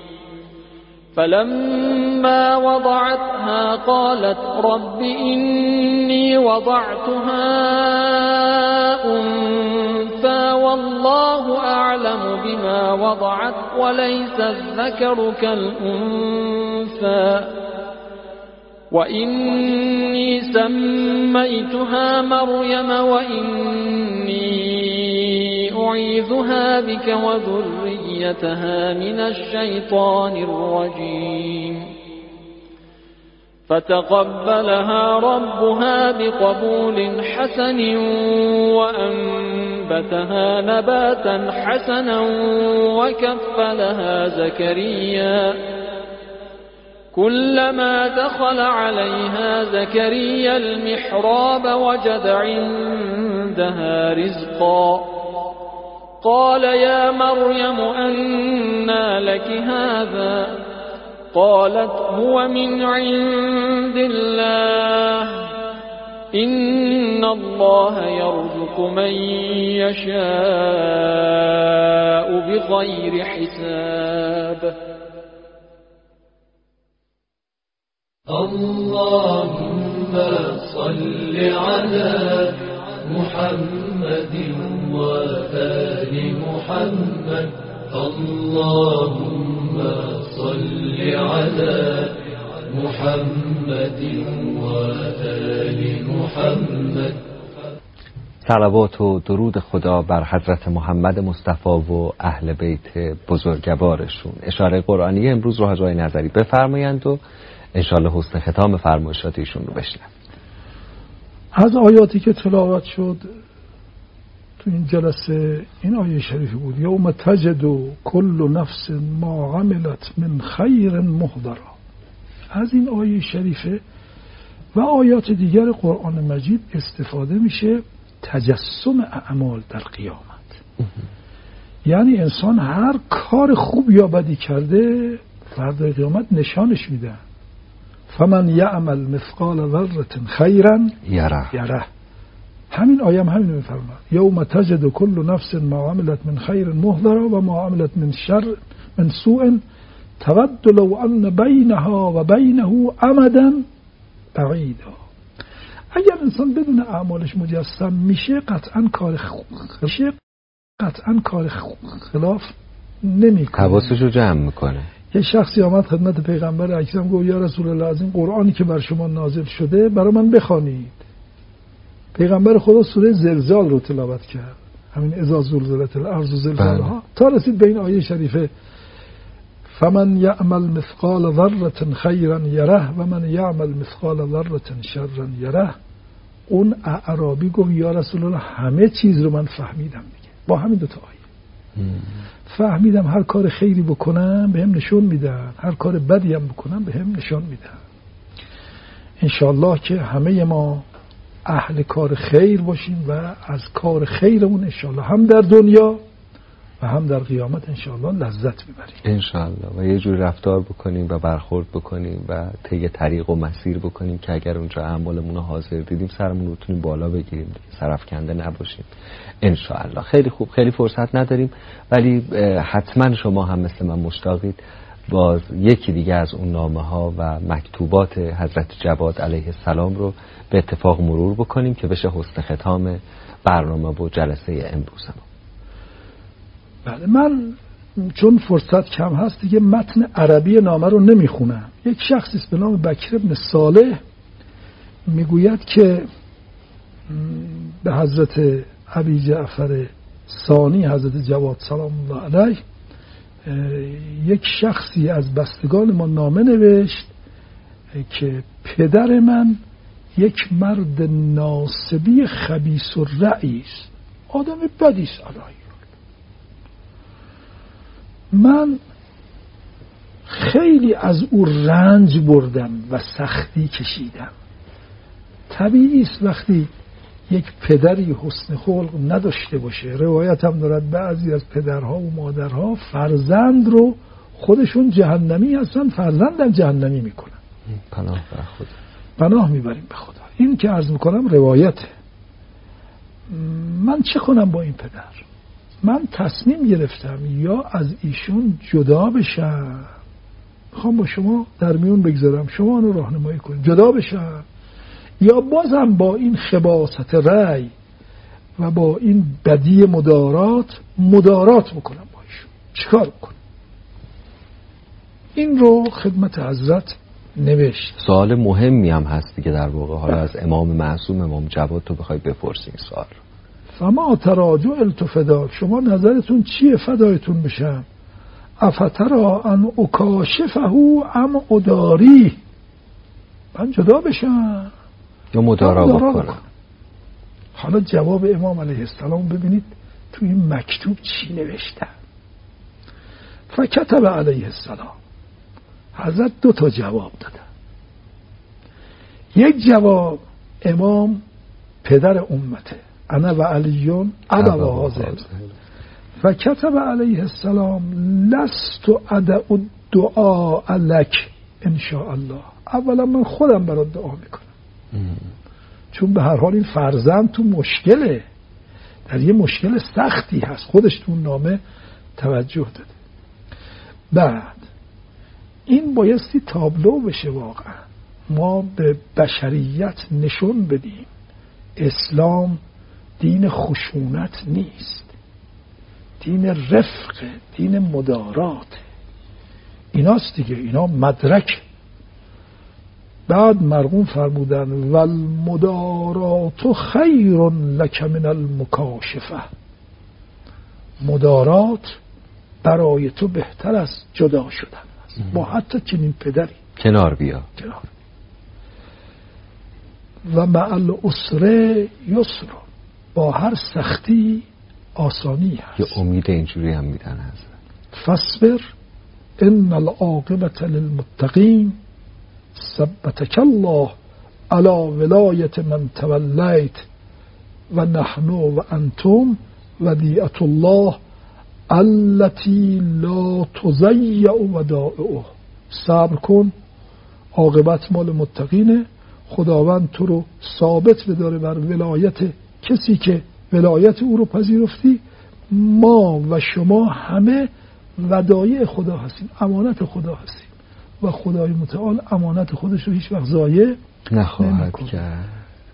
Speaker 4: فلما وضعتها قالت رب إني وضعتها أنثى والله أعلم بما وضعت وليس الذكر كالأنثى وإني سميتها مريم وإني أعيذها بك وذريتها من الشيطان الرجيم. فتقبلها ربها بقبول حسن وأنبتها نباتا حسنا وكفلها زكريا كلما دخل عليها زكريا المحراب وجد عندها رزقا قال يا مريم أنى لك هذا قالت هو من عند الله إن الله يرزق من يشاء بغير حساب.
Speaker 3: اللهم صل على محمد وآل محمد. اللهم صل على محمد وآل محمد.
Speaker 2: صلوات و درود خدا بر حضرت محمد مصطفی و اهل بیت بزرگوارشون. اشاره قرآنی امروز رو حاج آقای نظری بفرمایند و انشالله حسن ختام فرمایشات ایشون رو بشنویم.
Speaker 1: از آیاتی که تلاوت شد تو این جلسه این آیه شریفی بود یوم تجد کل نفس ما عملت من خیر محضرا. از این آیه شریفه و آیات دیگر قرآن مجید استفاده میشه تجسم اعمال در قیامت. یعنی انسان هر کار خوب یا بدی کرده فردا قیامت نشانش میدن. فمن یعمل مثقال ذره خیرا
Speaker 2: یره
Speaker 1: یره. همین آیه هم همین میفرماد یوم تجد کل نفس ما عملت من خیر محضرا و ما عملت من شر من سوء تود لو ان بینها و بینه امدا بعیدا. اگر انسان بدون اعمالش مجسم میشه قطعا کار میشه قطعا کار خلاف نمیکنه،
Speaker 2: حواسشو جمع میکنه.
Speaker 1: یه شخصی آمد خدمت پیغمبر اکرم گفت یا رسول الله از این قرآنی که بر شما نازل شده برای من بخوانید. پیغمبر خدا سوره زلزال رو تلاوت کرد، همین اذا زلزلت الارض زلزالها، تا رسید به این آیه شریفه فمن یعمل مثقال ذره خیرا یره و من یعمل مثقال ذره شرا یره. اون اعرابی گفت یا رسول الله همه چیز رو من فهمیدم دیگه، با همین دو تا آیه فهمیدم هر کار خیری بکنم به هم نشون میدن، هر کار بدی هم بکنم به هم نشون میدن. انشاءالله که همه ما اهل کار خیر باشیم و از کار خیرمون انشاءالله هم در دنیا و هم در قیامت انشاءالله لذت ببریم
Speaker 2: انشاءالله، و یه جور رفتار بکنیم و برخورد بکنیم و طی طریق و مسیر بکنیم که اگر اونجا اعمالمون رو حاضر دیدیم سرمون رو بتونیم بالا بگیریم، سرفکنده نباشیم انشاءالله. خیلی خوب، خیلی فرصت نداریم ولی حتما شما هم مثل من مشتاقید باز یکی دیگه از اون نامه ها و مکتوبات حضرت جواد علیه السلام رو به اتفاق مرور بکنیم که بشه حسن ختام برنامه و جلسه امروز ما.
Speaker 1: بله، من چون فرصت کم هست دیگه متن عربی نامه رو نمیخونم. یک شخصی به نام بکر ابن صالح میگوید که به حضرت ابی جعفر ثانی حضرت جواد سلام الله علیه یک شخصی از بستگان ما نامه نوشت که پدر من یک مرد ناصبی خبیث الرأی است، آدم بدی است علیه. من خیلی از او رنج بردم و سختی کشیدم. طبیعی است وقتی یک پدری حسن خلق نداشته باشه، روایت هم دارد بعضی از پدرها و مادرها فرزند رو خودشون جهنمی هستن فرزندم جهنمی میکنن.
Speaker 2: پناه بر خدا،
Speaker 1: پناه میبریم به خدا. این که عرض میکنم روایته. من چه کنم با این پدر؟ من تصمیم گرفتم یا از ایشون جدا بشم، میخوام با شما در میون بگذارم، شما رو راهنمایی کنید، جدا بشم یا بازم با این خباثت رأی و با این بدی مدارات مدارات بکنم با ایشون، چیکار بکنم؟ این رو خدمت حضرت نوشت.
Speaker 2: سوال مهمی هم هستی که در واقع حالا از امام معصوم امام جواد تو بخوای بپرسی این سوال رو.
Speaker 1: فما تراجع التفدا، شما نظرتون چیه فدایتون بشم؟ افترا ان اکاشفه ام اداری، من جدا بشم
Speaker 2: یا مدارا بکنم؟
Speaker 1: حالا جواب امام علیه السلام ببینید تو این مکتوب چی نوشتن. فکتب علیه السلام، حضرت دو تا جواب دادن. یک جواب امام پدر امته، انا و علیون ابا و حاضر، فکتب علیه السلام لست ادعو الدعاء لک ان شاء الله، اولا من خودم برات دعا میکنم ام. چون به هر حال این فرزند تو مشکله، در یه مشکل سختی هست، خودش تو نامه توجه داده. بعد این بایستی تابلو بشه، واقعا ما به بشریت نشون بدیم اسلام دین خشونت نیست، دین رفق، دین مدارات، ایناست دیگه، اینا مدرک. بعد مرحوم فرمودن والمدارات خیر لک من المکاشفه، مدارات برای تو بهتر از جدا شدن است با حتی چنین پدری.
Speaker 2: کنار بیا،
Speaker 1: کنار. و مع العسر یسر، با هر سختی آسانی هست.
Speaker 2: یه امید اینجوری هم میدن هست.
Speaker 1: فاصبر ان العاقبة للمتقین ثبتك الله علی ولایت من تولیت و نحن و انتم ودیعت الله التي لا تضیع ودائعه. صبر کن، عاقبت مال متقینه. خداوند تو رو ثابت بداره بر ولایت کسی که ولایت او رو پذیرفتی. ما و شما همه ودایع خدا هستیم، امانت خدا هستیم و خدای متعال امانت خودش رو هیچ وقت ضایع
Speaker 2: نخواهد کرد.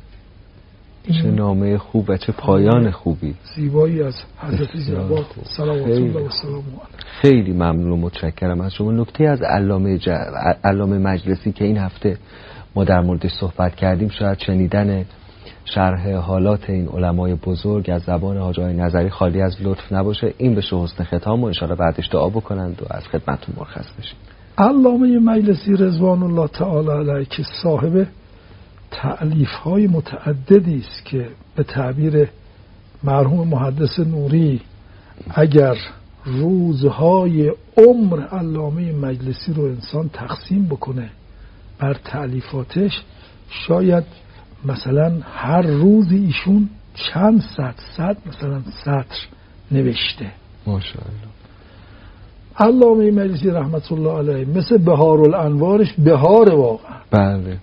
Speaker 2: چه نامه خوب و چه پایان خوبی،
Speaker 1: زیبایی از حضرت جواد صلوات الله و سلامه علیه.
Speaker 2: خیلی ممنون و متشکرم از شما. نکته از علامه ج... علامه مجلسی که این هفته ما در موردش صحبت کردیم، شاید شنیدن شرح حالات این علمای بزرگ از زبان حاج آقای نظری خالی از لطف نباشه. این بشه حسن ختام و ان شاءالله بعدش دعا بکنند و از خدمتتون مرخص بشیم.
Speaker 1: علامه مجلسی رضوان الله تعالی علیه که صاحب تألیف‌های متعددی است که به تعبیر مرحوم محدث نوری اگر روزهای عمر علامه مجلسی رو انسان تقسیم بکنه بر تألیفاتش، شاید مثلا هر روزی ایشون چند صد صد مثلا سطر نوشته.
Speaker 2: ماشاءالله.
Speaker 1: علامه مجلسی رحمت الله علیه مثل بهارالانوارش بهار واقعا،
Speaker 2: بله،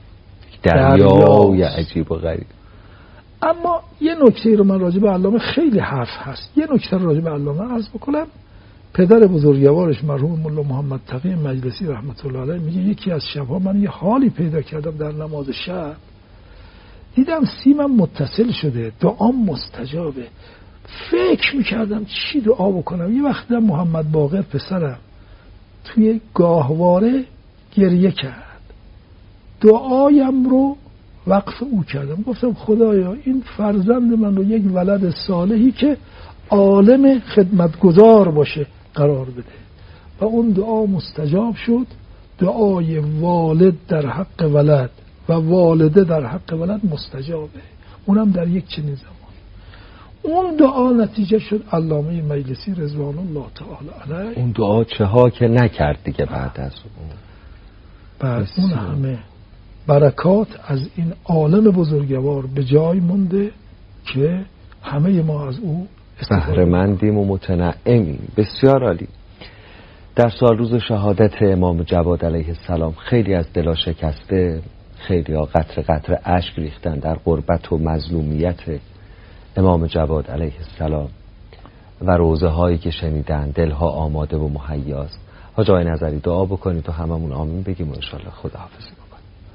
Speaker 2: دریای عجیب و غریب.
Speaker 1: اما یه نکته رو من راجع به علامه خیلی حرف هست، یه نکته رو راجع به علامه عرض بکنم. پدر بزرگوارش مرحوم مولا محمد تقی مجلسی رحمت الله علیه میگه یکی از شبها من یه حالی پیدا کردم در نماز شب، دیدم سیمم متصل شده، دعام مستجابه. فکر میکردم چی دعا بکنم. یه وقت دیدم محمد باقر پسرم توی گاهواره گریه کرد، دعایم رو وقف او کردم. گفتم خدایا این فرزند من رو یک ولد صالحی که عالم خدمتگزار باشه قرار بده و اون دعا مستجاب شد. دعای والد در حق ولد و والده در حق ولد مستجابه، اونم در یک چنین زمان. اون دعا نتیجه شد علامه مجلسی رضوان الله تعالی علیه.
Speaker 2: اون دعا چه ها که نکرد دیگه بعد از اون.
Speaker 1: بعد اون همه برکات از این عالم بزرگوار به جای مونده که همه ما از او
Speaker 2: بهره مندیم و متنعمیم. بسیار عالی. در سال روز شهادت امام جواد علیه السلام خیلی از دلا شکسته، خیلی ها قطر قطر اشک ریختن در غربت و مظلومیت امام جواد علیه السلام و روزه هایی که شنیدن دلها آماده و مهیاست. حاج آقای نظری دعا بکنید و هممون آمین بگیم و انشالله خداحافظی بکنیم.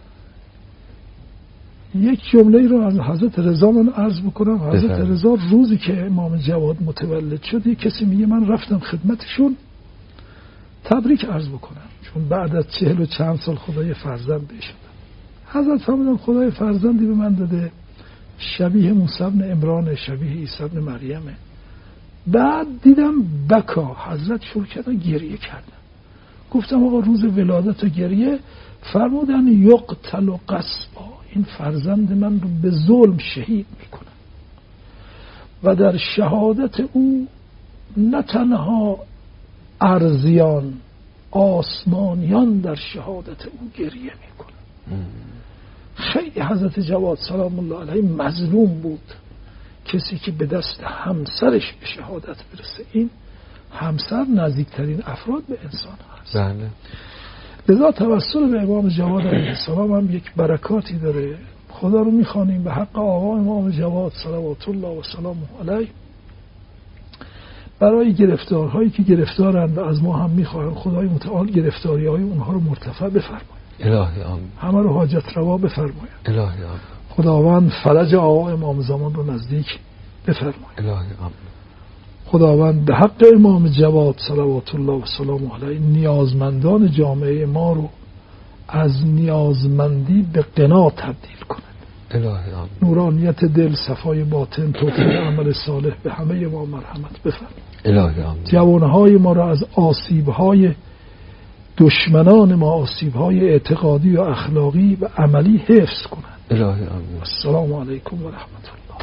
Speaker 1: یک جمله رو از حضرت رضا من عرض بکنم. حضرت رضا روزی که امام جواد متولد شد یک کسی میگه من رفتم خدمتشون تبریک عرض بکنم، چون بعد از چهل و چند سال خدای فرزند بهش داد. حضرت فرمودن خدای فرزندی به من داده شبیه موسی بن عمران، شبیه عیسی بن مریمه. بعد دیدم بکا، حضرت شروع کردن گریه کردن. گفتم آقا روز ولادت و گریه؟ فرمودن یقتل و قصبا، این فرزند من رو به ظلم شهید میکنن و در شهادت او نه تنها ارضیان آسمانیان در شهادت او گریه میکنن. خیلی حضرت جواد سلام الله علیه مظلوم بود، کسی که به دست همسرش به شهادت برسه. این همسر نزدیکترین افراد به انسان هست.
Speaker 2: بله.
Speaker 1: لذا توسل به امام جواد علیه السلام هم یک برکاتی داره. خدا رو میخوانیم به حق آقا امام جواد صلوات الله و سلامه علیه برای گرفتارهایی که گرفتارند و از ما هم میخواهند خدای متعال گرفتاری های اونها رو مرتفع بفرماید.
Speaker 2: الهی آمین.
Speaker 1: همه رو حاجت روا بفرماید.
Speaker 2: الهی آمین.
Speaker 1: خداوند فرج آقا امام زمان رو نزدیک بفرماید.
Speaker 2: الهی آمین.
Speaker 1: خداوند به حق امام جواد صلوات الله و سلامه علیه نیازمندان جامعه ما رو از نیازمندی به غنا تبدیل کند.
Speaker 2: الهی آمین.
Speaker 1: نورانیت دل، صفای باطن، توفیق عمل صالح به همه ما مرحمت بفرماید.
Speaker 2: الهی آمین.
Speaker 1: جوانهای ما را از آسیبهای دشمنان ما، آسیبهای اعتقادی و اخلاقی و عملی حفظ کنند.
Speaker 2: الهی آمین.
Speaker 1: السلام علیکم و رحمت الله.